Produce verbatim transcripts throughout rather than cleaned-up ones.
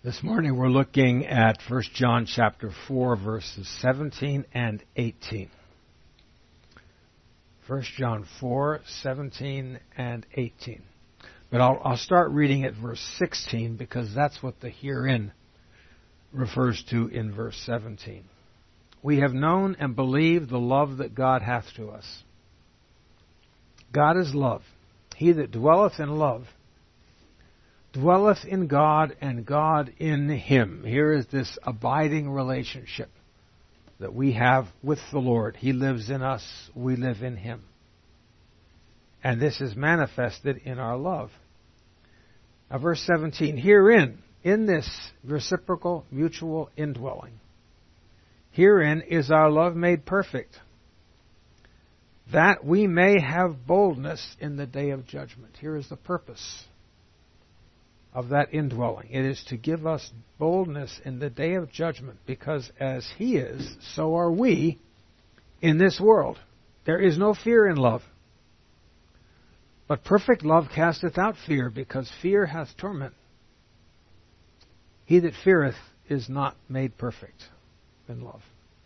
This morning we're looking at First John chapter four, verses seventeen and eighteen. First John four, seventeen and eighteen. But I'll, I'll start reading at verse sixteen because that's what the herein refers to in verse seventeen. We have known and believed the love that God hath to us. God is love. He that dwelleth in love dwelleth in God, and God in him. Here is this abiding relationship that we have with the Lord. He lives in us, we live in him. And this is manifested in our love. Now, verse seventeen, herein, in this reciprocal mutual indwelling, herein is our love made perfect, that we may have boldness in the day of judgment. Here is the purpose of that indwelling. It is to give us boldness in the day of judgment, because as he is, so are we in this world. There is no fear in love, but perfect love casteth out fear, because fear hath torment. He that feareth is not made perfect in love.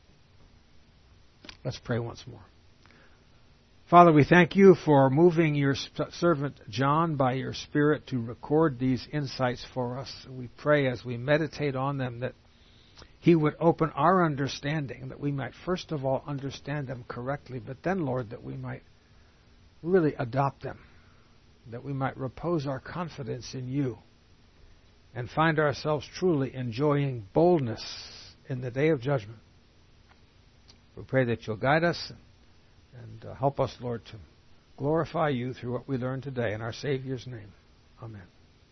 Let's pray once more. Father, we thank you for moving your servant John by your Spirit to record these insights for us. We pray as we meditate on them that he would open our understanding, that we might first of all understand them correctly, but then, Lord, that we might really adopt them, that we might repose our confidence in you and find ourselves truly enjoying boldness in the day of judgment. We pray that you'll guide us and uh, help us, Lord, to glorify you through what we learn today. In our Savior's name, amen.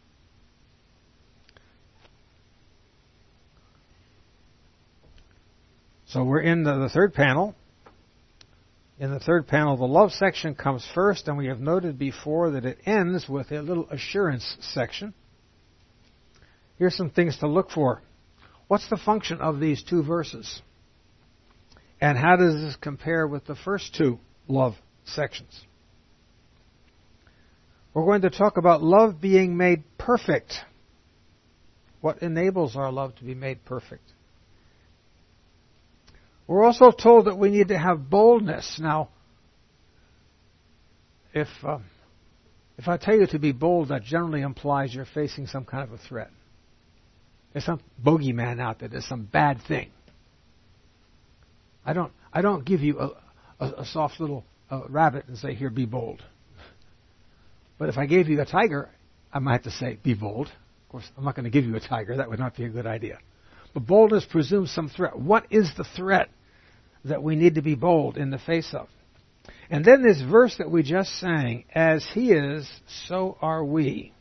So we're in the, the third panel. In the third panel, the love section comes first, and we have noted before that it ends with a little assurance section. Here's some things to look for. What's the function of these two verses? And how does this compare with the first two love sections? We're going to talk about love being made perfect. What enables our love to be made perfect? We're also told that we need to have boldness. Now, if uh, if I tell you to be bold, that generally implies you're facing some kind of a threat. There's some bogeyman out there. There's some bad thing. I don't. I don't give you a, a, a soft little uh, rabbit and say, "Here, be bold." But if I gave you a tiger, I might have to say, "Be bold." Of course, I'm not going to give you a tiger. That would not be a good idea. But boldness presumes some threat. What is the threat that we need to be bold in the face of? And then this verse that we just sang, "As he is, so are we."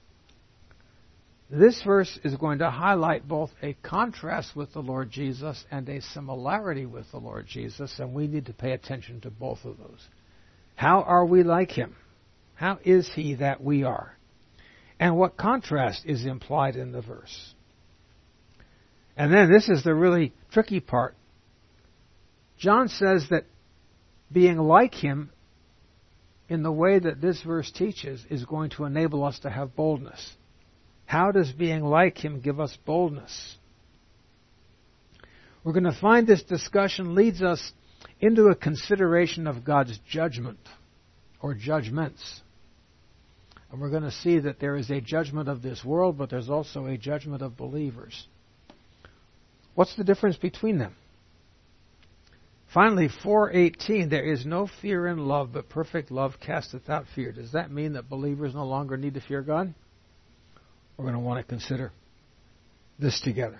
This verse is going to highlight both a contrast with the Lord Jesus and a similarity with the Lord Jesus, and we need to pay attention to both of those. How are we like him? How is he that we are? And what contrast is implied in the verse? And then this is the really tricky part. John says that being like him in the way that this verse teaches is going to enable us to have boldness. How does being like him give us boldness? We're going to find this discussion leads us into a consideration of God's judgment or judgments. And we're going to see that there is a judgment of this world, but there's also a judgment of believers. What's the difference between them? Finally, four eighteen, there is no fear in love, but perfect love casteth out fear. Does that mean that believers no longer need to fear God? We're going to want to consider this together.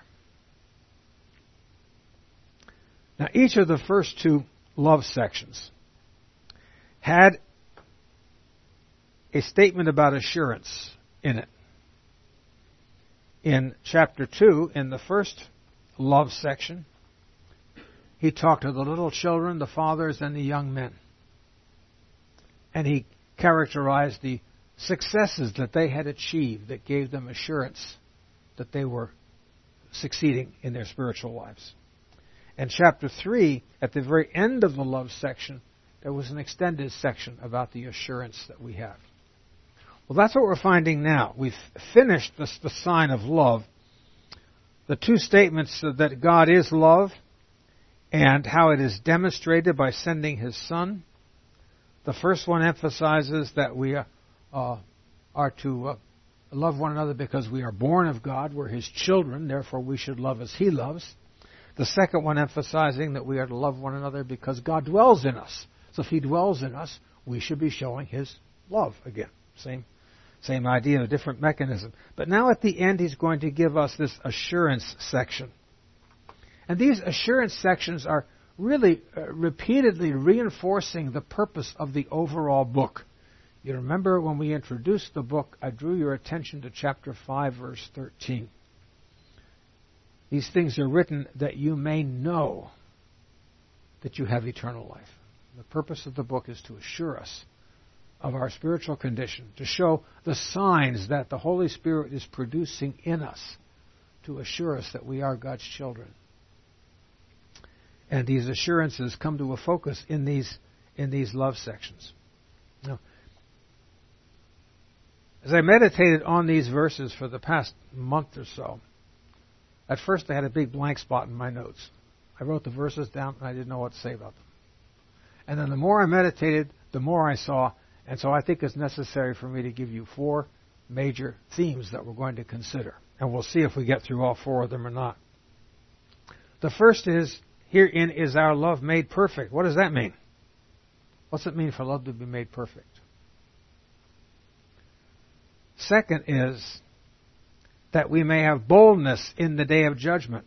Now, each of the first two love sections had a statement about assurance in it. In chapter two, in the first love section, he talked to the little children, the fathers, and the young men. And he characterized the successes that they had achieved that gave them assurance that they were succeeding in their spiritual lives. And chapter three, at the very end of the love section, there was an extended section about the assurance that we have. Well, that's what we're finding now. We've finished the, the sign of love the two statements that God is love and how it is demonstrated by sending His Son. The first one emphasizes that we uh, are to uh, love one another because we are born of God. We're His children, therefore we should love as He loves. The second one emphasizing that we are to love one another because God dwells in us. So if He dwells in us, we should be showing His love again. Same, same idea, a different mechanism. But now at the end, He's going to give us this assurance section. And these assurance sections are really uh, repeatedly reinforcing the purpose of the overall book. You remember when we introduced the book, I drew your attention to chapter five, verse thirteen. These things are written that you may know that you have eternal life. The purpose of the book is to assure us of our spiritual condition, to show the signs that the Holy Spirit is producing in us to assure us that we are God's children. And these assurances come to a focus in these in these love sections. Now, as I meditated on these verses for the past month or so, at first I had a big blank spot in my notes. I wrote the verses down and I didn't know what to say about them. And then the more I meditated, the more I saw. And so I think it's necessary for me to give you four major themes that we're going to consider. And we'll see if we get through all four of them or not. The first is, herein is our love made perfect. What does that mean? What's it mean for love to be made perfect? Second is that we may have boldness in the day of judgment.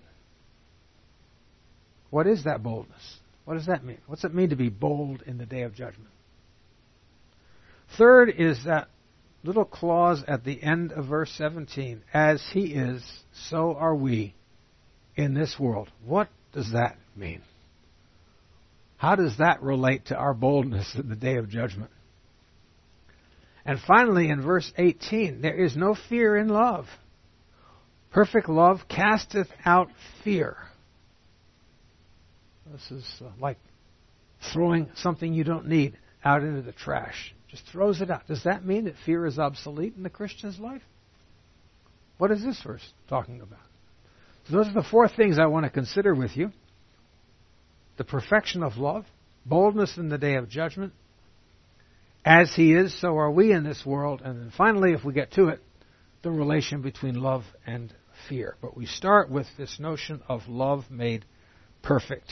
What is that boldness? What does that mean? What's it mean to be bold in the day of judgment? Third is that little clause at the end of verse seventeen. As He is, so are we in this world. What does that mean? How does that relate to our boldness in the day of judgment? And finally, in verse eighteen, there is no fear in love. Perfect love casteth out fear. This is uh, like throwing something you don't need out into the trash. Just throws it out. Does that mean that fear is obsolete in the Christian's life? What is this verse talking about? So those are the four things I want to consider with you. The perfection of love, boldness in the day of judgment. As He is, so are we in this world. And then finally, if we get to it, the relation between love and fear. But we start with this notion of love made perfect.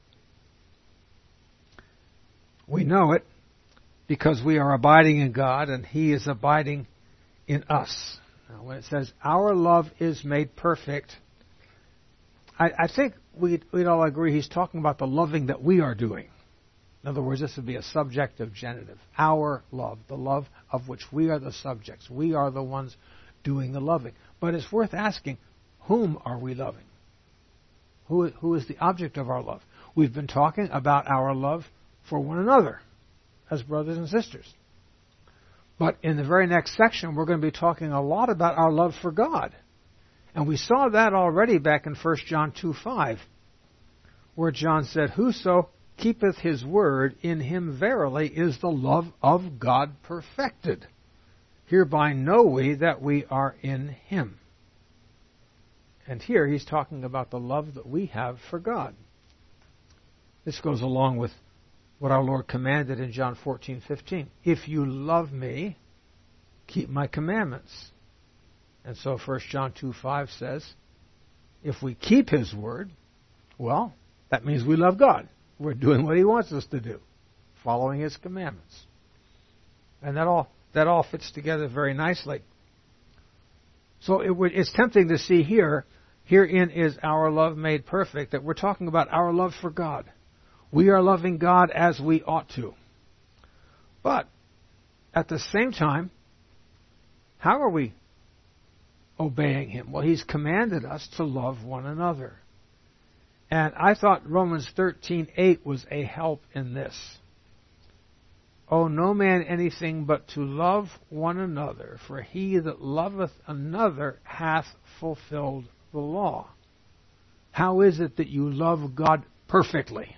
We know it because we are abiding in God and He is abiding in us. Now, when it says our love is made perfect, I, I think we'd, we'd all agree He's talking about the loving that we are doing. In other words, this would be a subjective genitive. Our love, the love of which we are the subjects. We are the ones doing the loving. But it's worth asking, whom are we loving? Who, who is the object of our love? We've been talking about our love for one another as brothers and sisters. But in the very next section, we're going to be talking a lot about our love for God. And we saw that already back in First John two five, where John said, whoso keepeth His word, in him verily is the love of God perfected. Hereby know we that we are in Him. And here he's talking about the love that we have for God. This goes along with what our Lord commanded in John fourteen fifteen. If you love me, keep my commandments. And so First John two five says, if we keep His word, well, that means we love God. We're doing what He wants us to do, following His commandments. And that all that all fits together very nicely. So it would, it's tempting to see here, herein is our love made perfect, that we're talking about our love for God. We are loving God as we ought to. But at the same time, how are we obeying Him? Well, He's commanded us to love one another. And I thought Romans thirteen eight was a help in this. Owe no man anything but to love one another, for he that loveth another hath fulfilled the law. How is it that you love God perfectly?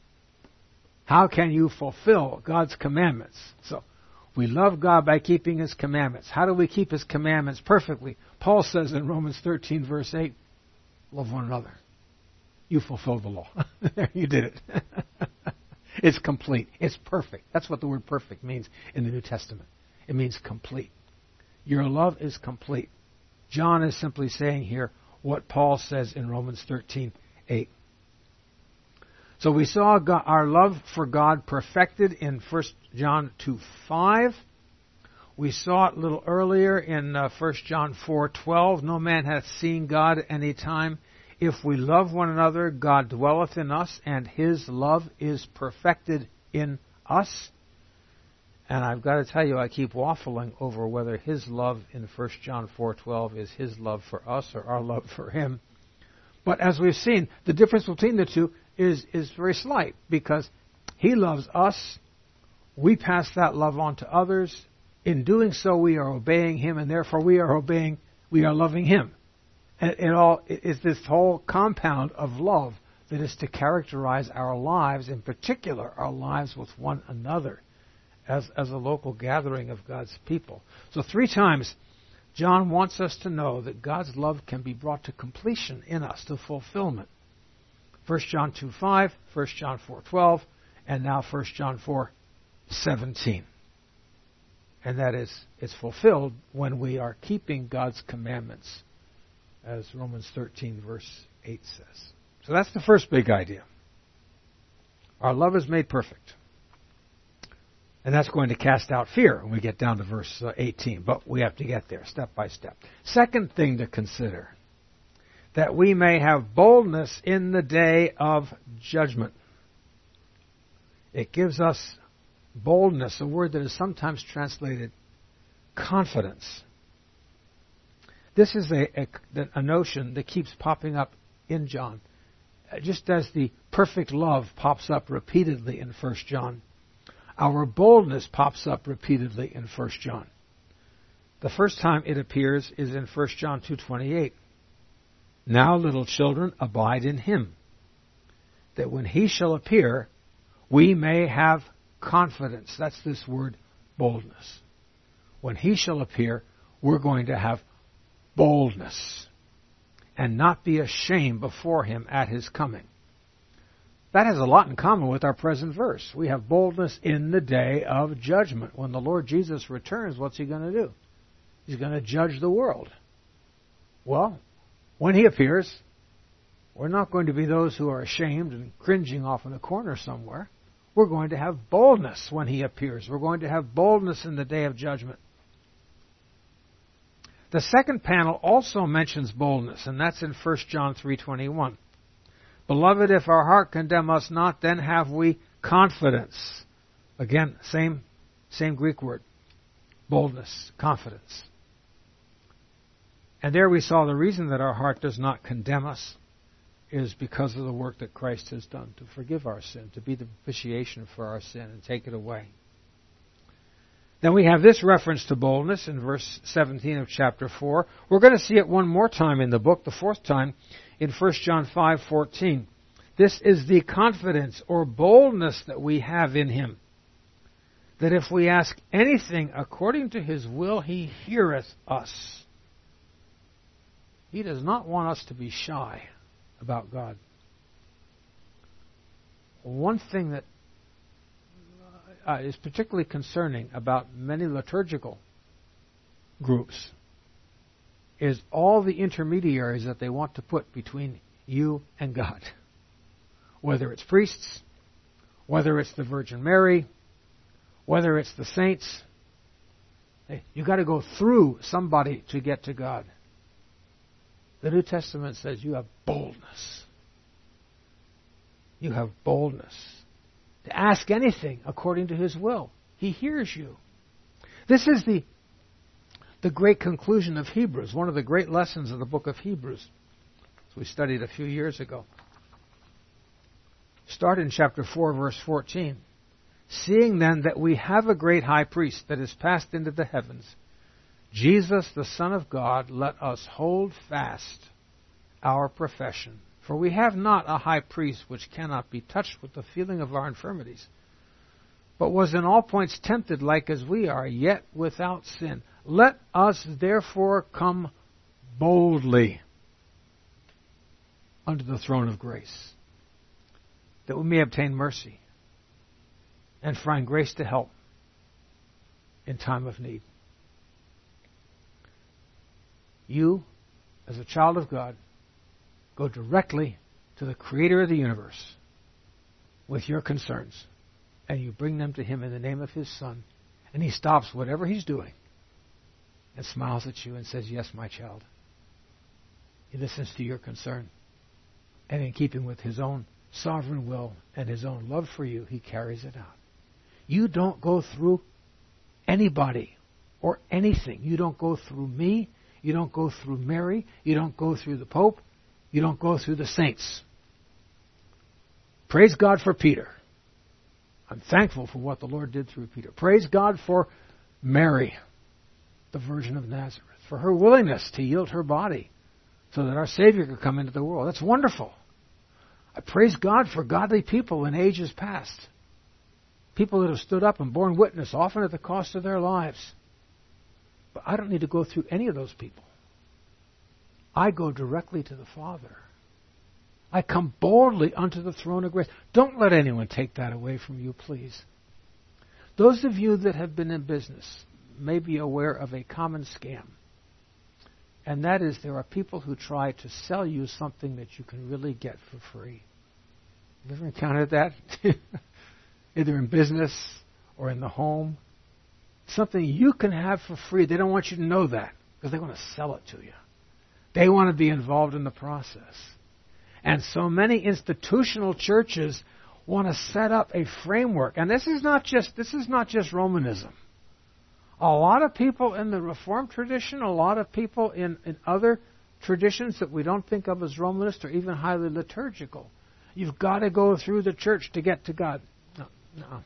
How can you fulfill God's commandments? So, we love God by keeping His commandments. How do we keep His commandments perfectly? Paul says in Romans thirteen verse eight, love one another. You fulfilled the law. You did it. It's complete. It's perfect. That's what the word perfect means in the New Testament. It means complete. Your love is complete. John is simply saying here what Paul says in Romans thirteen eight. So we saw God, our love for God perfected in First John two five. We saw it a little earlier in uh, First John four twelve. No man hath seen God at any time. If we love one another, God dwelleth in us, and His love is perfected in us. And I've got to tell you, I keep waffling over whether His love in First John four twelve is His love for us or our love for Him. But as we've seen, the difference between the two is, is very slight, because He loves us. We pass that love on to others. In doing so, we are obeying Him, and therefore we are obeying, we are loving Him. And it all is this whole compound of love that is to characterize our lives, in particular our lives with one another, as, as a local gathering of God's people. So three times, John wants us to know that God's love can be brought to completion in us, to fulfillment. First John two five, First John four twelve, and now First John four seventeen. And that is, it's fulfilled when we are keeping God's commandments, as Romans thirteen verse eight says. So that's the first big idea. Our love is made perfect. And that's going to cast out fear when we get down to verse eighteen. But we have to get there step by step. Second thing to consider, that we may have boldness in the day of judgment. It gives us boldness, a word that is sometimes translated confidence. This is a, a, a notion that keeps popping up in John. Just as the perfect love pops up repeatedly in First John, our boldness pops up repeatedly in First John. The first time it appears is in First John two twenty-eight. Now, little children, abide in Him, that when He shall appear, we may have confidence. That's this word, boldness. When He shall appear, we're going to have boldness and not be ashamed before Him at His coming. That has a lot in common with our present verse. We have boldness in the day of judgment. When the Lord Jesus returns, what's He going to do? He's going to judge the world. Well, when He appears, we're not going to be those who are ashamed and cringing off in a corner somewhere. We're going to have boldness when He appears. We're going to have boldness in the day of judgment. The second panel also mentions boldness, and that's in First John three twenty-one. Beloved, if our heart condemn us not, then have we confidence. Again, same, same Greek word. Boldness, confidence. And there we saw the reason that our heart does not condemn us is because of the work that Christ has done to forgive our sin, to be the propitiation for our sin and take it away. Then we have this reference to boldness in verse seventeen of chapter four. We're going to see it one more time in the book, the fourth time, in First John five fourteen. This is the confidence or boldness that we have in Him, that if we ask anything according to His will, He heareth us. He does not want us to be shy about God. One thing that uh, is particularly concerning about many liturgical groups is all the intermediaries that they want to put between you and God. Whether it's priests, whether it's the Virgin Mary, whether it's the saints. Hey, you've got to go through somebody to get to God. The New Testament says you have boldness. You have boldness to ask anything according to His will. He hears you. This is the, the great conclusion of Hebrews, one of the great lessons of the book of Hebrews, as we studied a few years ago. Start in chapter four, verse fourteen. Seeing then that we have a great high priest that is passed into the heavens, Jesus, the Son of God, let us hold fast our profession. For we have not a high priest which cannot be touched with the feeling of our infirmities, but was in all points tempted like as we are, yet without sin. Let us therefore come boldly unto the throne of grace, that we may obtain mercy and find grace to help in time of need. You, as a child of God, go directly to the Creator of the universe with your concerns, and you bring them to Him in the name of His Son, and He stops whatever He's doing and smiles at you and says, yes, my child. He listens to your concern, and in keeping with His own sovereign will and His own love for you, He carries it out. You don't go through anybody or anything. You don't go through me. You don't go through Mary. You don't go through the Pope. You don't go through the saints. Praise God for Peter. I'm thankful for what the Lord did through Peter. Praise God for Mary, the Virgin of Nazareth, for her willingness to yield her body so that our Savior could come into the world. That's wonderful. I praise God for godly people in ages past. People that have stood up and borne witness, often at the cost of their lives. But I don't need to go through any of those people. I go directly to the Father. I come boldly unto the throne of grace. Don't let anyone take that away from you, please. Those of you that have been in business may be aware of a common scam. And that is, there are people who try to sell you something that you can really get for free. Have you ever encountered that? Either in business or in the home. Something you can have for free. They don't want you to know that because they want to sell it to you. They want to be involved in the process. And so many institutional churches want to set up a framework. And this is not just this is not just Romanism. A lot of people in the Reformed tradition, a lot of people in, in other traditions that we don't think of as Romanist or even highly liturgical, you've got to go through the church to get to God. No, no.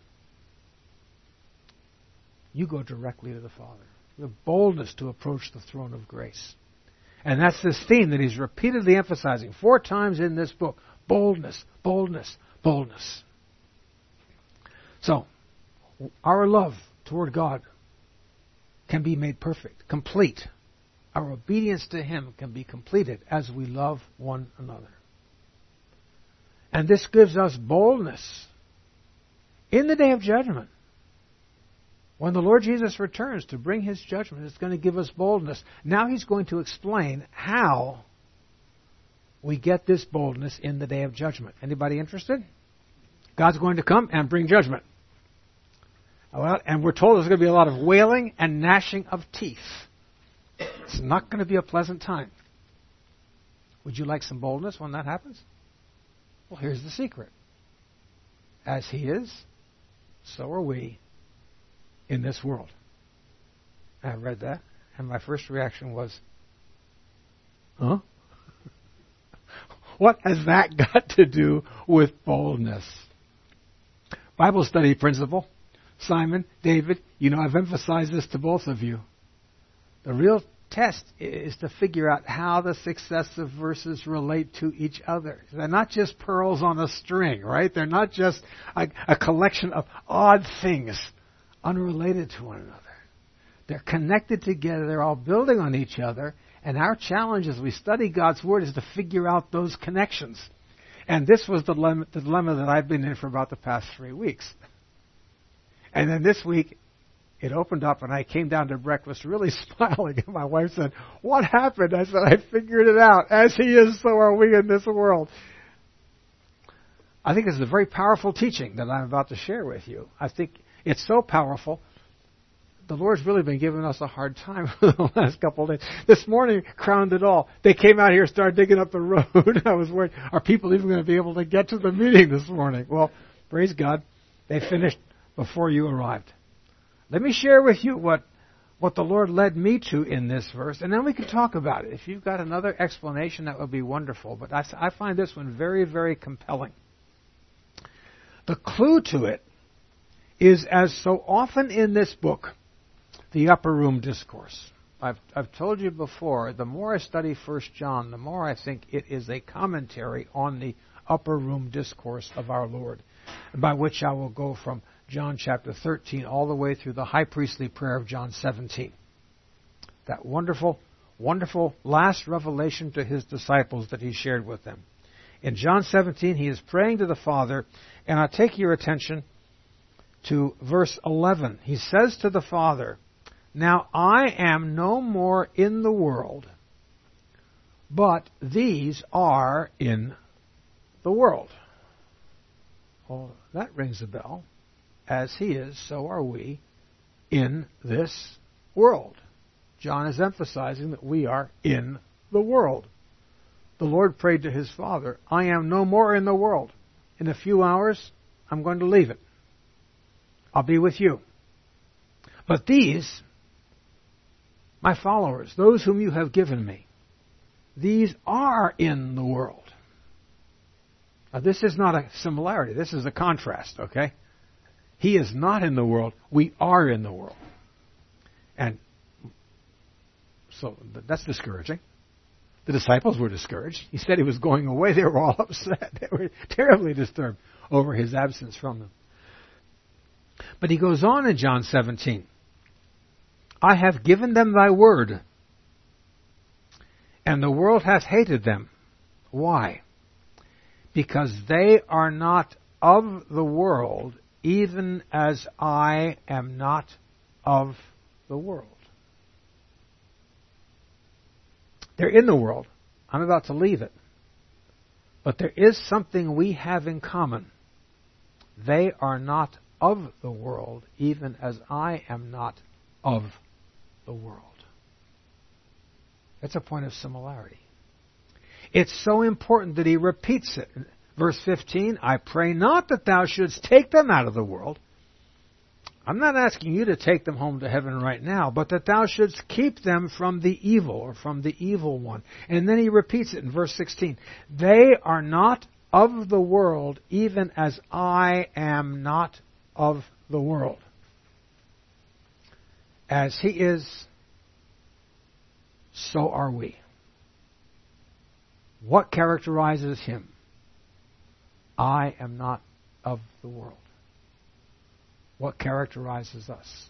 You go directly to the Father. You have boldness to approach the throne of grace. And that's this theme that he's repeatedly emphasizing four times in this book. Boldness, boldness, boldness. So, our love toward God can be made perfect, complete. Our obedience to Him can be completed as we love one another. And this gives us boldness in the day of judgment. When the Lord Jesus returns to bring His judgment, it's going to give us boldness. Now He's going to explain how we get this boldness in the day of judgment. Anybody interested? God's going to come and bring judgment. And we're told there's going to be a lot of wailing and gnashing of teeth. It's not going to be a pleasant time. Would you like some boldness when that happens? Well, here's the secret. As He is, so are we in this world. I read that, and my first reaction was, huh? What has that got to do with boldness? Bible study principle. Simon, David, you know I've emphasized this to both of you. The real test is to figure out how the successive verses relate to each other. They're not just pearls on a string, right? They're not just a, a collection of odd things unrelated to one another. They're connected together. They're all building on each other. And our challenge as we study God's Word is to figure out those connections. And this was the dilemma, the dilemma that I've been in for about the past three weeks. And then this week, it opened up and I came down to breakfast really smiling. And my wife said, what happened? I said, I figured it out. As He is, so are we in this world. I think this is a very powerful teaching that I'm about to share with you. I think it's so powerful. The Lord's really been giving us a hard time for the last couple of days. This morning crowned it all. They came out here and started digging up the road. I was worried, are people even going to be able to get to the meeting this morning? Well, praise God, they finished before you arrived. Let me share with you what, what the Lord led me to in this verse, and then we can talk about it. If you've got another explanation, that would be wonderful. But I, I find this one very, very compelling. The clue to it is, as so often in this book, the upper room discourse. I've, I've told you before, the more I study First John, the more I think it is a commentary on the upper room discourse of our Lord, by which I will go from John chapter thirteen all the way through the high priestly prayer of John seventeen. That wonderful, wonderful last revelation to His disciples that He shared with them. In John seventeen, he is praying to the Father, and I'll take your attention to verse eleven. He says to the Father, "Now I am no more in the world, but these are in the world." Well, that rings a bell. As he is, so are we in this world. John is emphasizing that we are in the world. The Lord prayed to his Father, "I am no more in the world. In a few hours, I'm going to leave it. I'll be with you. But these, my followers, those whom you have given me, these are in the world." Now, this is not a similarity. This is a contrast, okay? He is not in the world. We are in the world. And so that's discouraging. The disciples were discouraged. He said he was going away. They were all upset. They were terribly disturbed over his absence from them. But he goes on in John seventeen. "I have given them thy word, and the world hath hated them." Why? "Because they are not of the world, even as I am not of the world." They're in the world. I'm about to leave it. But there is something we have in common. They are not of the world, even as I am not of the world. That's a point of similarity. It's so important that he repeats it. Verse fifteen, "I pray not that thou shouldst take them out of the world." I'm not asking you to take them home to heaven right now, but that thou shouldst keep them from the evil, or from the evil one. And then he repeats it in verse sixteen. "They are not of the world, even as I am not of the world." As he is, so are we. What characterizes him? I am not of the world. What characterizes us?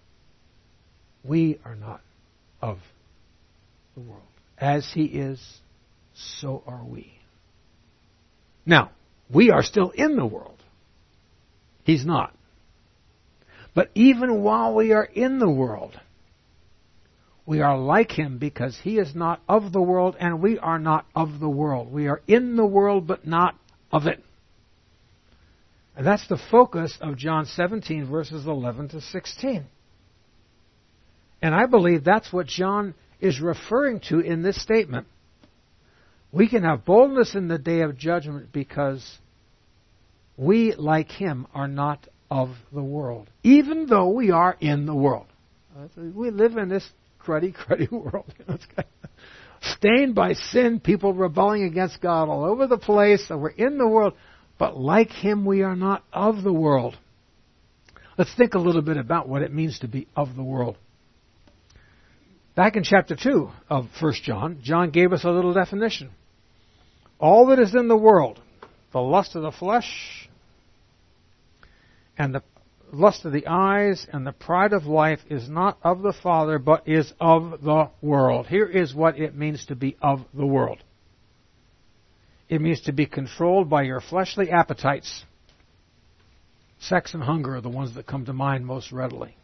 We are not of the world. As he is, so are we. Now, we are still in the world. He's not. But even while we are in the world, we are like him because he is not of the world and we are not of the world. We are in the world but not of it. And that's the focus of John seventeen, verses eleven to sixteen. And I believe that's what John is referring to in this statement. We can have boldness in the day of judgment because we, like him, are not of the world, even though we are in the world. We live in this cruddy, cruddy world. Stained by sin, people rebelling against God all over the place, and we're in the world. But like him, we are not of the world. Let's think a little bit about what it means to be of the world. Back in chapter two of First John, John gave us a little definition. All that is in the world, the lust of the flesh, and the lust of the eyes, and the pride of life, is not of the Father, but is of the world. Here is what it means to be of the world. It means to be controlled by your fleshly appetites. Sex and hunger are the ones that come to mind most readily.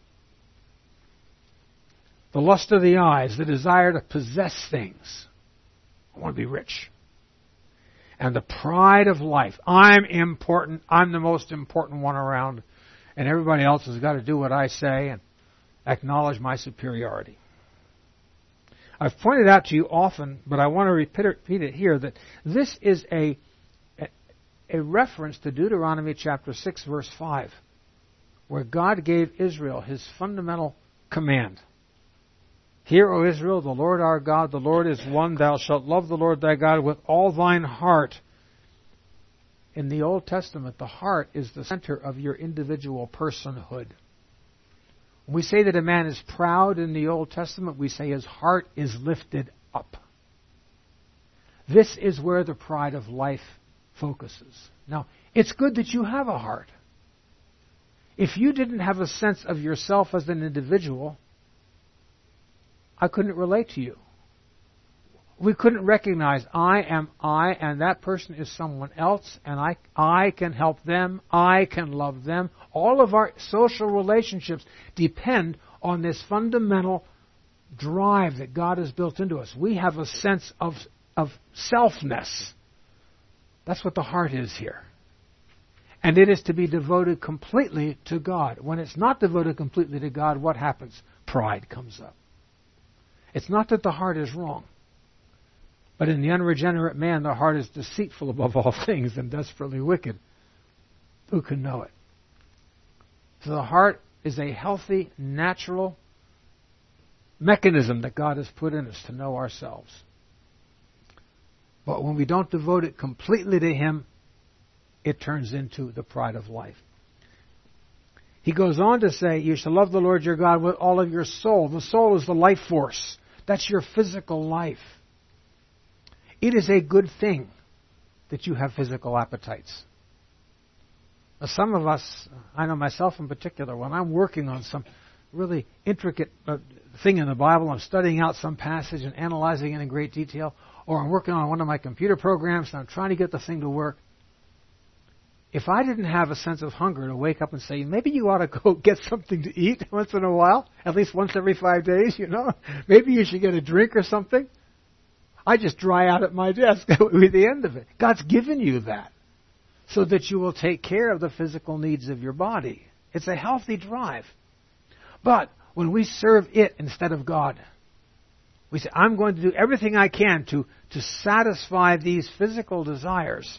The lust of the eyes, the desire to possess things. I want to be rich. And the pride of life. I'm important. I'm the most important one around. And everybody else has got to do what I say and acknowledge my superiority. I've pointed out to you often, but I want to repeat it, repeat it here, that this is a, a, a reference to Deuteronomy chapter six, verse five, where God gave Israel his fundamental command. Hear, O Israel, the Lord our God, the Lord is one. Thou shalt love the Lord thy God with all thine heart. In the Old Testament, the heart is the center of your individual personhood. When we say that a man is proud in the Old Testament, we say his heart is lifted up. This is where the pride of life focuses. Now, it's good that you have a heart. If you didn't have a sense of yourself as an individual, I couldn't relate to you. we couldn't recognize I am I and that person is someone else, and I, I can help them, I can love them. All of our social relationships depend on this fundamental drive that God has built into us. We have a sense of, of selfness. That's what the heart is here. And it is to be devoted completely to God. When it's not devoted completely to God, what happens? Pride comes up. It's not that the heart is wrong. But in the unregenerate man, the heart is deceitful above all things and desperately wicked. Who can know it? So the heart is a healthy, natural mechanism that God has put in us to know ourselves. But when we don't devote it completely to Him, it turns into the pride of life. He goes on to say, you shall love the Lord your God with all of your soul. The soul is the life force. That's your physical life. It is a good thing that you have physical appetites. Now, some of us, I know myself in particular, when I'm working on some really intricate uh, thing in the Bible, I'm studying out some passage and analyzing it in great detail, or I'm working on one of my computer programs and I'm trying to get the thing to work. If I didn't have a sense of hunger to wake up and say, maybe you ought to go get something to eat once in a while, at least once every five days, you know, maybe you should get a drink or something, I just dry out at my desk. That would be the end of it. God's given you that so that you will take care of the physical needs of your body. It's a healthy drive. But when we serve it instead of God, we say, I'm going to do everything I can to, to satisfy these physical desires.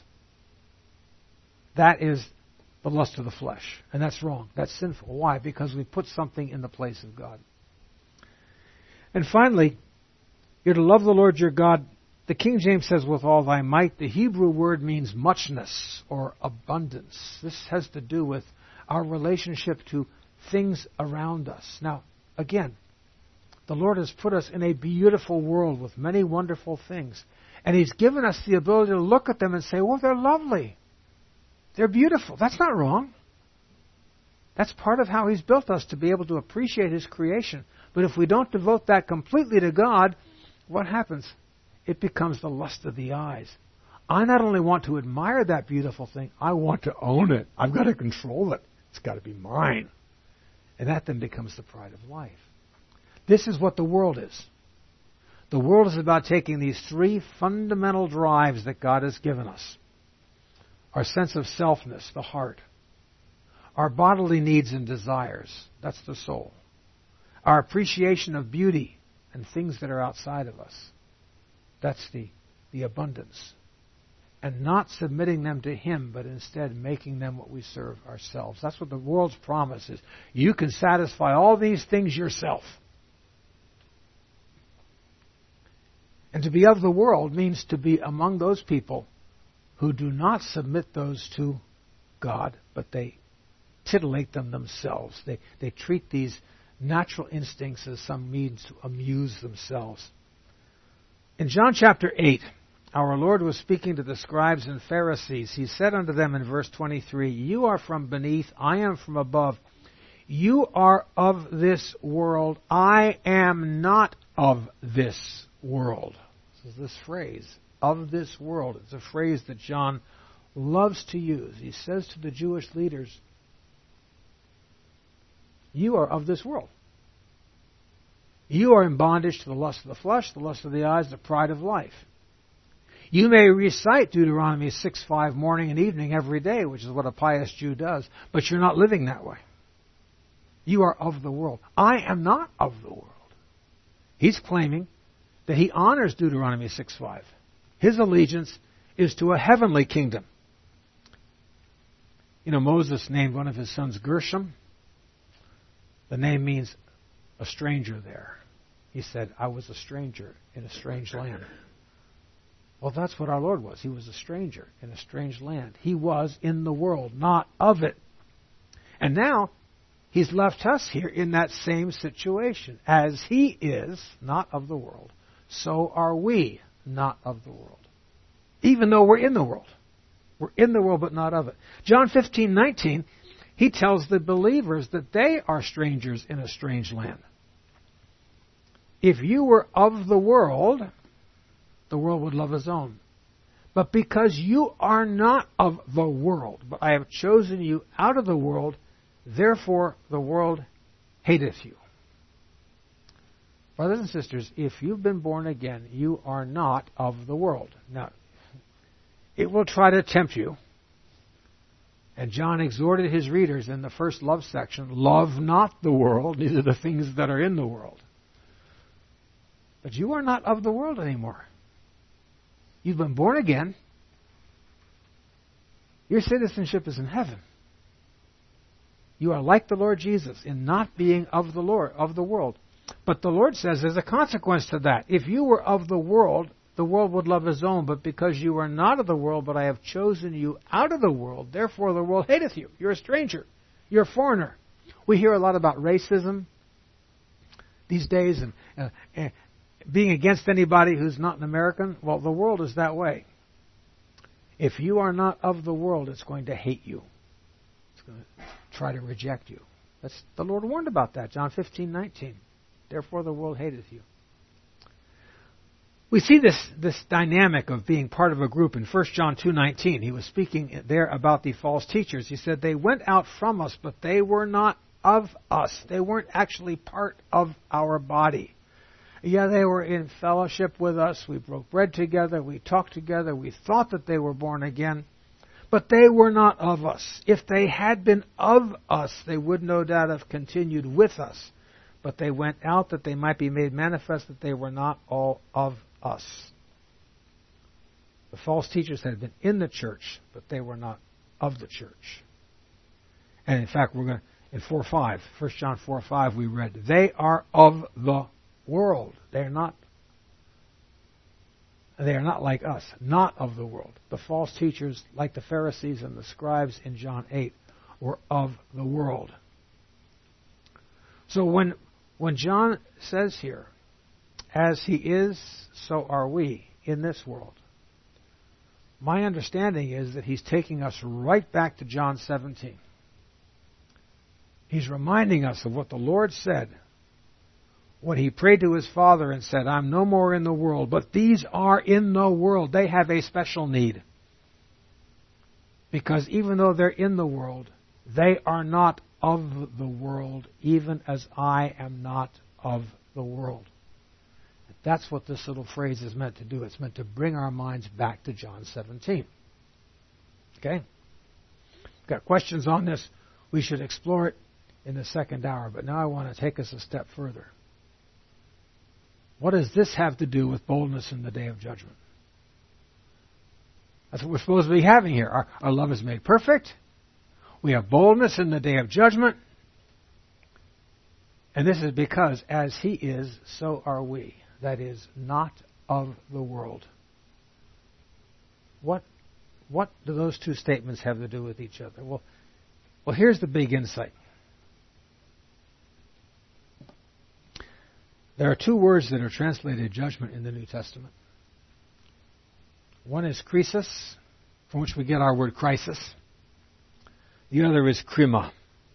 That is the lust of the flesh. And that's wrong. That's sinful. Why? Because we put something in the place of God. And finally, you're to love the Lord your God. The King James says, with all thy might. The Hebrew word means muchness or abundance. This has to do with our relationship to things around us. Now, again, the Lord has put us in a beautiful world with many wonderful things. And He's given us the ability to look at them and say, well, they're lovely. They're beautiful. That's not wrong. That's part of how He's built us, to be able to appreciate His creation. But if we don't devote that completely to God, what happens? It becomes the lust of the eyes. I not only want to admire that beautiful thing, I want to own it. I've got to control it. It's got to be mine. And that then becomes the pride of life. This is what the world is. The world is about taking these three fundamental drives that God has given us. Our sense of selfness, the heart. Our bodily needs and desires, that's the soul. Our appreciation of beauty and things that are outside of us, that's the, the abundance. And not submitting them to Him, but instead making them what we serve ourselves. That's what the world's promise is. You can satisfy all these things yourself. And to be of the world means to be among those people who do not submit those to God, but they titillate them themselves. They, they treat these natural instincts as some means to amuse themselves. In John chapter eight, our Lord was speaking to the scribes and Pharisees. He said unto them in verse twenty-three, you are from beneath, I am from above. You are of this world. I am not of this world. This is this phrase, of this world. It's a phrase that John loves to use. He says to the Jewish leaders, you are of this world. You are in bondage to the lust of the flesh, the lust of the eyes, the pride of life. You may recite Deuteronomy six five morning and evening every day, which is what a pious Jew does, but you're not living that way. You are of the world. I am not of the world. He's claiming that he honors Deuteronomy six five. His allegiance is to a heavenly kingdom. You know, Moses named one of his sons Gershom. The name means a stranger there. He said, I was a stranger in a strange land. Well, that's what our Lord was. He was a stranger in a strange land. He was in the world, not of it. And now, He's left us here in that same situation. As He is not of the world, so are we not of the world. Even though we're in the world. We're in the world, but not of it. John fifteen nineteen, He tells the believers that they are strangers in a strange land. If you were of the world, the world would love his own. But because you are not of the world, but I have chosen you out of the world, therefore the world hateth you. Brothers and sisters, if you've been born again, you are not of the world. Now, it will try to tempt you. And John exhorted his readers in the first love section, love not the world, neither the things that are in the world. But you are not of the world anymore. You've been born again. Your citizenship is in heaven. You are like the Lord Jesus in not being of the Lord, of the world. But the Lord says there's a consequence to that. If you were of the world, the world would love his own. But because you are not of the world, but I have chosen you out of the world, therefore the world hateth you. You're a stranger. You're a foreigner. We hear a lot about racism these days and uh, uh, being against anybody who's not an American. Well, the world is that way. If you are not of the world, it's going to hate you. It's going to try to reject you. That's, the Lord warned about that, John fifteen nineteen. Therefore the world hateth you. We see this, this dynamic of being part of a group in First John two nineteen. He was speaking there about the false teachers. He said, they went out from us, but they were not of us. They weren't actually part of our body. Yeah, they were in fellowship with us. We broke bread together. We talked together. We thought that they were born again. But they were not of us. If they had been of us, they would no doubt have continued with us. But they went out that they might be made manifest that they were not all of us. The false teachers had been in the church, but they were not of the church. And in fact, we're going to, in four five, First John four five, we read, they are of the world. They are not they are not like us, not of the world. The false teachers, like the Pharisees and the scribes in John eight, were of the world. So when when John says here, as he is, so are we in this world, my understanding is that he's taking us right back to John seventeen. He's reminding us of what the Lord said when he prayed to his Father and said, I'm no more in the world, but these are in the world. They have a special need. Because even though they're in the world, they are not of the world, even as I am not of the world. That's what this little phrase is meant to do. It's meant to bring our minds back to John seventeen. Okay? Got questions on this? We should explore it in the second hour. But now I want to take us a step further. What does this have to do with boldness in the day of judgment? That's what we're supposed to be having here. Our, our love is made perfect. We have boldness in the day of judgment. And this is because as he is, so are we. That is, not of the world. What, what do those two statements have to do with each other? Well, well, here's the big insight. There are two words that are translated judgment in the New Testament. One is krisis, from which we get our word crisis. The other is krima.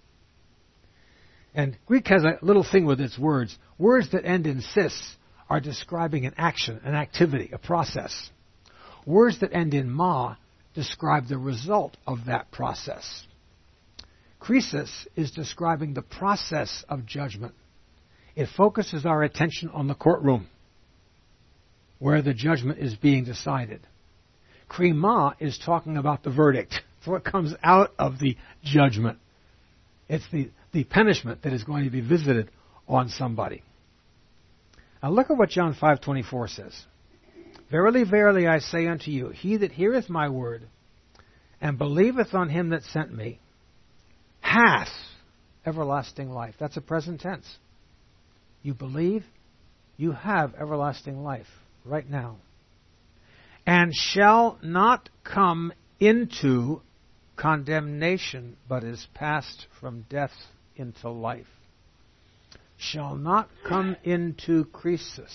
And Greek has a little thing with its words. Words that end in sis are describing an action, an activity, a process. Words that end in ma describe the result of that process. Krisis is describing the process of judgment. It focuses our attention on the courtroom, where the judgment is being decided. Krima is talking about the verdict. It's what comes out of the judgment. It's the, the punishment that is going to be visited on somebody. Now look at what John five twenty-four says. Verily, verily, I say unto you, he that heareth my word, and believeth on him that sent me, hath everlasting life. That's a present tense. You believe, you have everlasting life right now. And shall not come into condemnation, but is passed from death into life. Shall not come into krisis.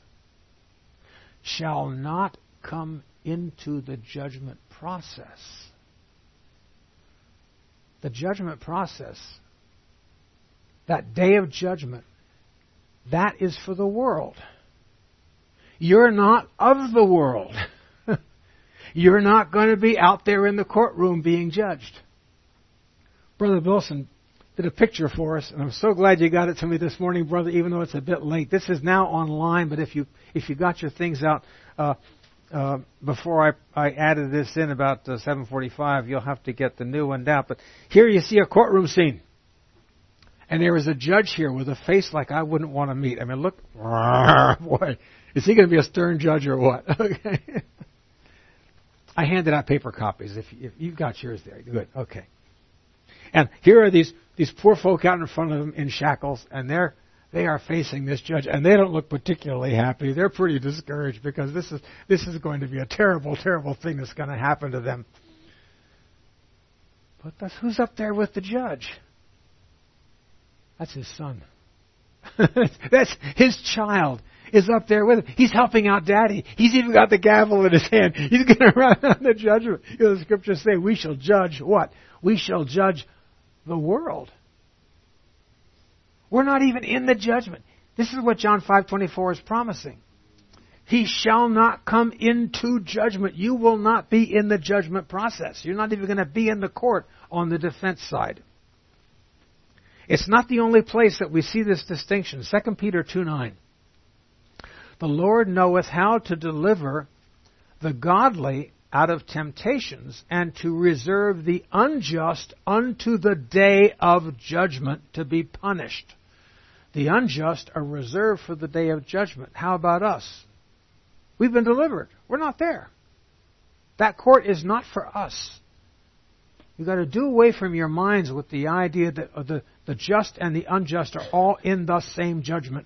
Shall not come into the judgment process. The judgment process, that day of judgment, that is for the world. You're not of the world. You're not going to be out there in the courtroom being judged. Brother Wilson did a picture for us, and I'm so glad you got it to me this morning, brother, even though it's a bit late. This is now online, but if you if you got your things out uh, uh, before I, I added this in about uh, seven forty-five, you'll have to get the new one out. But here you see a courtroom scene. And there is a judge here with a face like I wouldn't want to meet. I mean, look, boy, is he going to be a stern judge or what? Okay. I handed out paper copies. If, if you've got yours there, good. Okay. And here are these these poor folk out in front of them in shackles, and they're they are facing this judge, and they don't look particularly happy. They're pretty discouraged because this is this is going to be a terrible, terrible thing that's going to happen to them. But that's, who's up there with the judge? That's his son. That's his child is up there with him. He's helping out Daddy. He's even got the gavel in his hand. He's going to run on the judgment. You know, the scriptures say we shall judge what? We shall judge the world. We're not even in the judgment. This is what John five twenty-four is promising. He shall not come into judgment. You will not be in the judgment process. You're not even going to be in the court on the defense side. It's not the only place that we see this distinction. Second Peter two nine. The Lord knoweth how to deliver the godly out of temptations, and to reserve the unjust unto the day of judgment to be punished. The unjust are reserved for the day of judgment. How about us? We've been delivered. We're not there. That court is not for us. You've got to do away from your minds with the idea that the, the just and the unjust are all in the same judgment.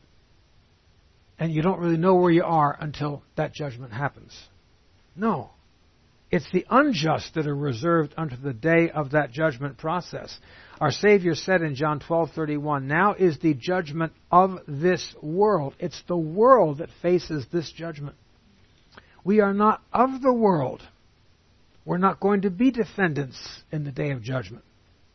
And you don't really know where you are until that judgment happens. No. It's the unjust that are reserved unto the day of that judgment process. Our Savior said in John twelve thirty-one, now is the judgment of this world. It's the world that faces this judgment. We are not of the world. We're not going to be defendants in the day of judgment.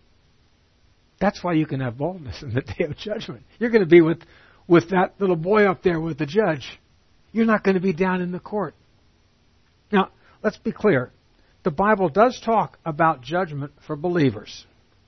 That's why you can have boldness in the day of judgment. You're going to be with, with that little boy up there with the judge. You're not going to be down in the court. Now, let's be clear. The Bible does talk about judgment for believers.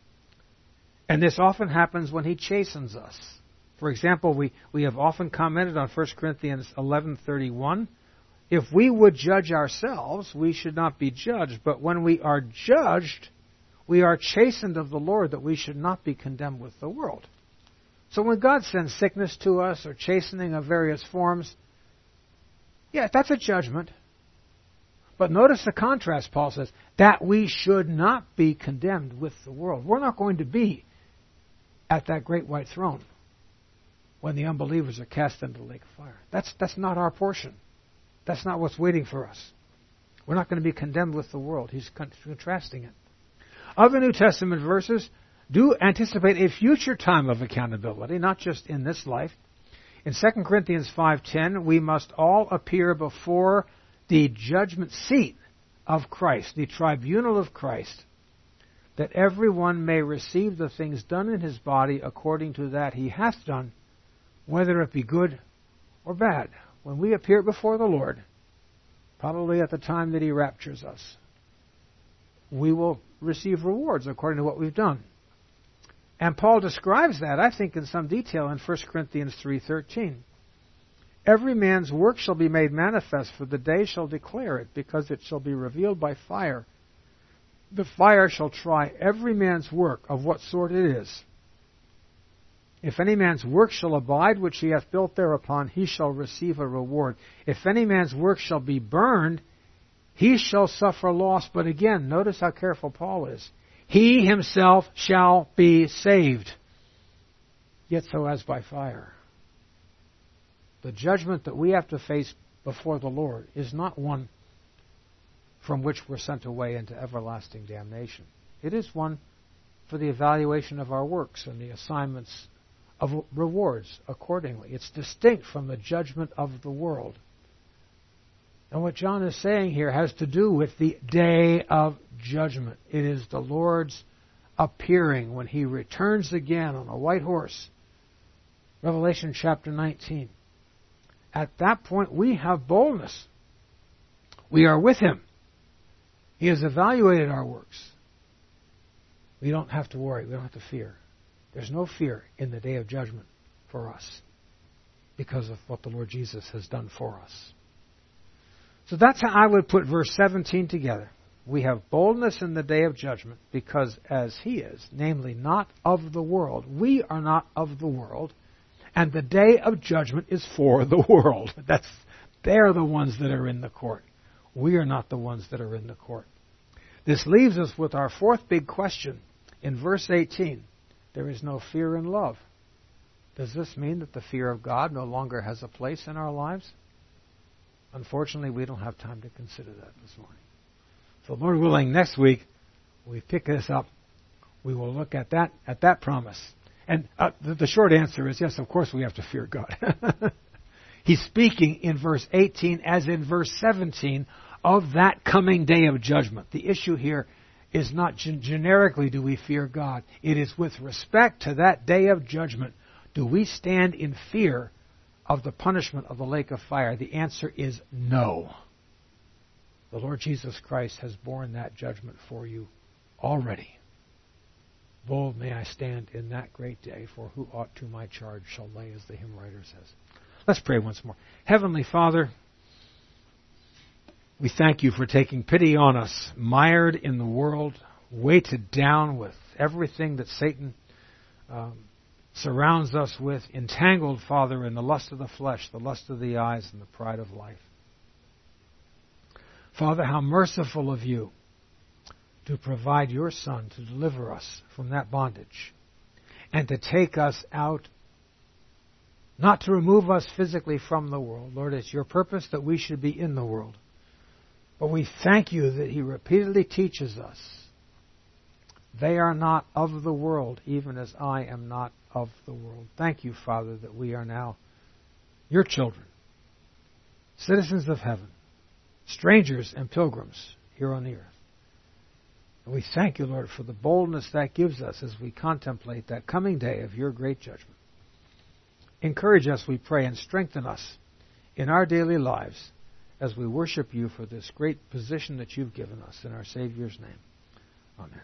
And this often happens when He chastens us. For example, we, we have often commented on First Corinthians eleven thirty-one. If we would judge ourselves, we should not be judged. But when we are judged, we are chastened of the Lord, that we should not be condemned with the world. So when God sends sickness to us or chastening of various forms, yeah, that's a judgment. But notice the contrast, Paul says, that we should not be condemned with the world. We're not going to be at that great white throne when the unbelievers are cast into the lake of fire. That's, that's not our portion. That's not what's waiting for us. We're not going to be condemned with the world. He's contrasting it. Other New Testament verses do anticipate a future time of accountability, not just in this life. In Second Corinthians five ten, we must all appear before the judgment seat of Christ, the tribunal of Christ, that everyone may receive the things done in his body according to that he hath done, whether it be good or bad. When we appear before the Lord, probably at the time that He raptures us, we will receive rewards according to what we've done. And Paul describes that, I think, in some detail in First Corinthians three thirteen. Every man's work shall be made manifest, for the day shall declare it, because it shall be revealed by fire. The fire shall try every man's work of what sort it is. If any man's work shall abide, which he hath built thereupon, he shall receive a reward. If any man's work shall be burned, he shall suffer loss. But again, notice how careful Paul is. He himself shall be saved, yet so as by fire. The judgment that we have to face before the Lord is not one from which we're sent away into everlasting damnation. It is one for the evaluation of our works and the assignments of rewards accordingly. It's distinct from the judgment of the world. And what John is saying here has to do with the day of judgment. It is the Lord's appearing when He returns again on a white horse. Revelation chapter nineteen. at that point we have boldness. We are with Him. He has evaluated our works. We don't have to worry. We don't have to fear. There's no fear in the day of judgment for us because of what the Lord Jesus has done for us. So that's how I would put verse seventeen together. We have boldness in the day of judgment because as He is, namely not of the world, we are not of the world, and the day of judgment is for the world. That's, they're the ones that are in the court. We are not the ones that are in the court. This leaves us with our fourth big question in verse eighteen. There is no fear in love. Does this mean that the fear of God no longer has a place in our lives? Unfortunately, we don't have time to consider that this morning. So, Lord willing, next week we pick this up. We will look at that at that promise. And uh, the, the short answer is yes, of course we have to fear God. He's speaking in verse eighteen as in verse seventeen of that coming day of judgment. The issue here is not gen- generically do we fear God. It is with respect to that day of judgment. Do we stand in fear of the punishment of the lake of fire? The answer is no. The Lord Jesus Christ has borne that judgment for you already. Bold may I stand in that great day, for who ought to my charge shall lay, as the hymn writer says. Let's pray once more. Heavenly Father, we thank you for taking pity on us, mired in the world, weighted down with everything that Satan um, surrounds us with, entangled, Father, in the lust of the flesh, the lust of the eyes, and the pride of life. Father, how merciful of you to provide your Son to deliver us from that bondage and to take us out, not to remove us physically from the world. Lord, it's your purpose that we should be in the world. But we thank you that He repeatedly teaches us, they are not of the world, even as I am not of the world. Thank you, Father, that we are now your children, citizens of heaven, strangers and pilgrims here on the earth. And we thank you, Lord, for the boldness that gives us as we contemplate that coming day of your great judgment. Encourage us, we pray, and strengthen us in our daily lives as we worship you for this great position that you've given us. In our Savior's name. Amen.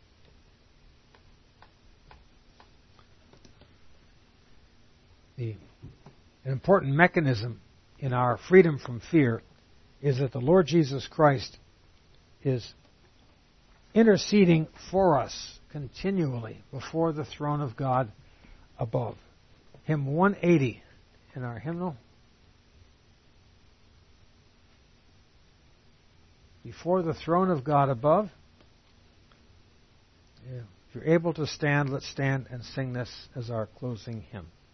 The, an important mechanism in our freedom from fear is that the Lord Jesus Christ is interceding for us continually before the throne of God above. Hymn one eighty in our hymnal. Before the throne of God above. Yeah. If you're able to stand, let's stand and sing this as our closing hymn.